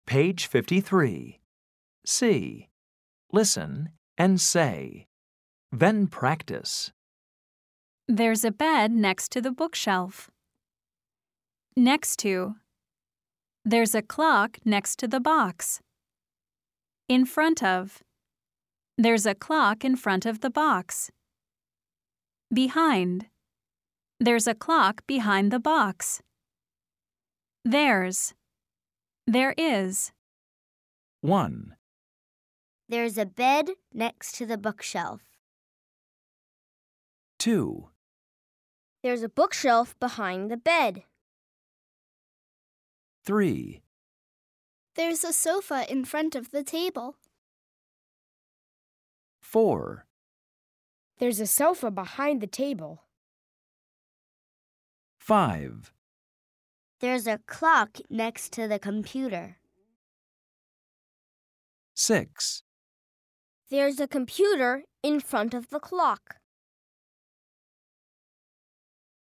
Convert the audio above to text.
Page 53. See, listen, and say. Then practice. There's a bed next to the bookshelf. Next to. There's a clock next to the box. In front of. There's a clock in front of the box. Behind. There's a clock behind the box. There's. There is. 1, There's a bed next to the bookshelf. 2, There's a bookshelf behind the bed. 3, There's a sofa in front of the table. 4, There's a sofa behind the table. 5, There's a clock next to the computer. 6, There's a computer in front of the clock.